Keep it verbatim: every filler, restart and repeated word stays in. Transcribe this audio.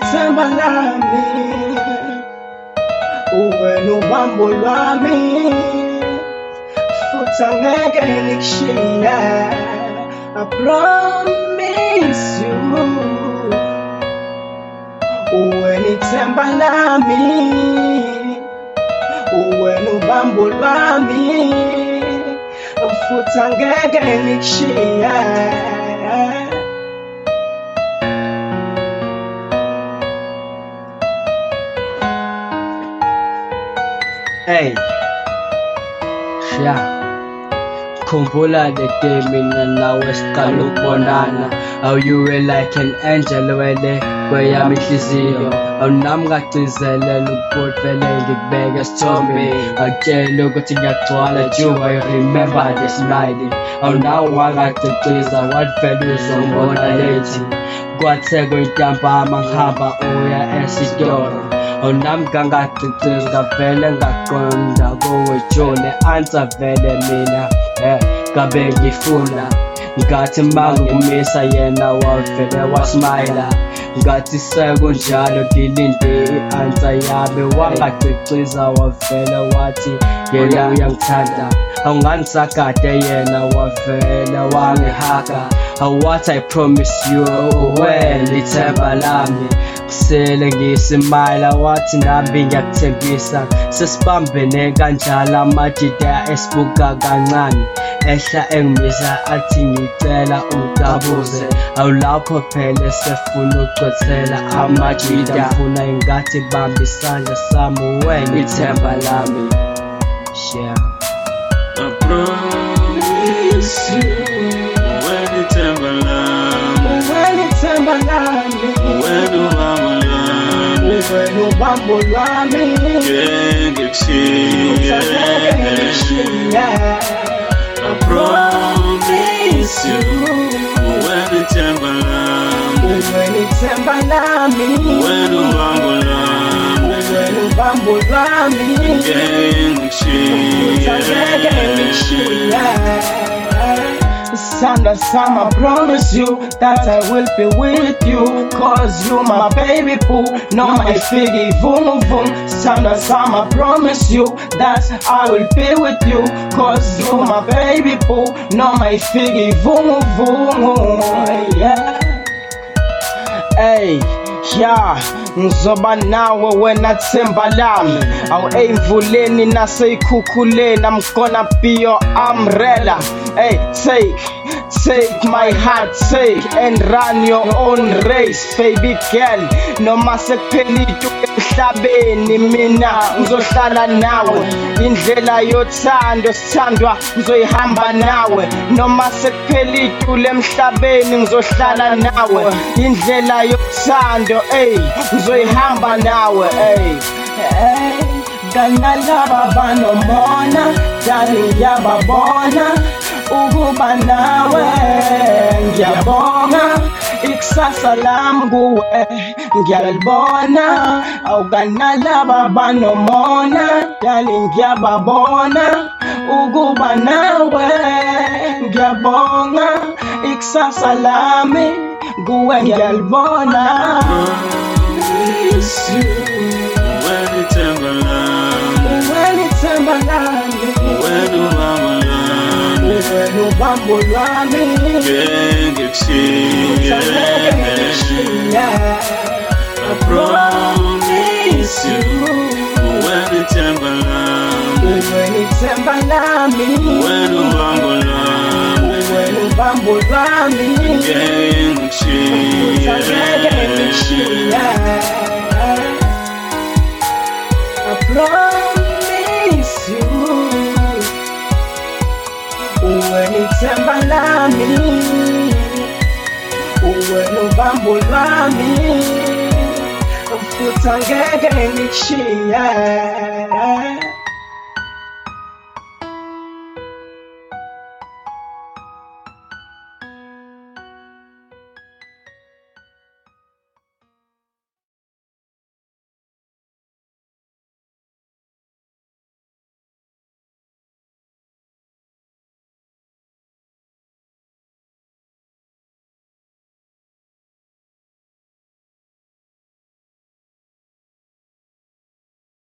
ithemba lami, uwena ubambo lwami, futhi angeke ngikushiye. I promise you, uwena ithemba lami, uwena ubambo lwami, futhi angeke ngikushiye. Hey, yeah. Khumbula the day mina nawe siqala ukubonana, you were like an angel wele kweyami inhliziyo, awunami ngagcizelela ukuthi vele ngikubeke sithombe, ngakutshela ukuthi ngiyagcwala juba, you remember this night, awunawo wangaciciza wathi vele uzongibona late, kwathe kwentambama ngihamba uya esitolo, awunami ngangaciciza ngavele ngaqonda kuwe June, answer vele mina eh ngabe ngifuna, ngathi mangimisa yena wavele wasmile, ngathi sekunjalo ngilinde i-answer yami, wangaciciza wavele wathi yena uyangithanda, awunganisakade yena wavele wangihaga, what I promise you wena ithemba lami, sele ngisimayila wathi nami ngiyakuthembisa, sesibambene kanjalo amadida esibuka kancane, ehla engimisa athi ngicela ungidabuze, awulapho phela sefuna ukugcwethela amajida, funa ingathi bamba isandla sami wena ithemba lami. Yeah. I promise you, uwena ithemba lami, uwena ithemba lami, uwena ubambo lwami, uwena ubambo lwami, ngeke ngikushiye. I promise you, uwena ithemba lami, uwena ithemba lami, uwena ubambo lwami, uwena ubambo lwami, ngeke ngikushiye. Sandra Sam, I promise you that I will be with you, cause you my baby boo, no my figgy voom voom. Sandra Sam, I promise you that I will be with you, cause you my baby boo, no my figgy voom voom. Yeah. Hey, yeah, ngizoba nawe wena themba lami, awu ey'mvuleni nasey'khukhuleni, I'm gonna be your umbrella. Hey, take, take my heart, take and run your own race, baby girl. Noma sekuphelile emhlabeni mina ngizohlala nawe, indlela yothando sithandwa ngizoyihamba nawe, noma sekuphelile emhlabeni ngizohlala nawe, indlela yothando ey ngizoyihamba nawe ey. Hey, ganalaba banomona, dali ngiyababona ukuba nawe ngiyabonga, ikusasa lami kuwe ngiyalibona, awukanalaba banomona, dali ngiyababona ukuba nawe ngiyabonga, ikusasa lami kuwe ngiyalibona. Promise you, uwena ithemba lami, uwena ithemba lami, uwena ubambo lwami, uwena ubambo lwami, ngeke ngikushiye. I promise you, uwena ithemba lami, uwena ithemba lami, uwena ubambo lwami, uwena ubambo lwami, ngeke ngikushiye. I promise you, uwena ithemba lami, uwena ubambo lwami, futhi angeke ngikushiye.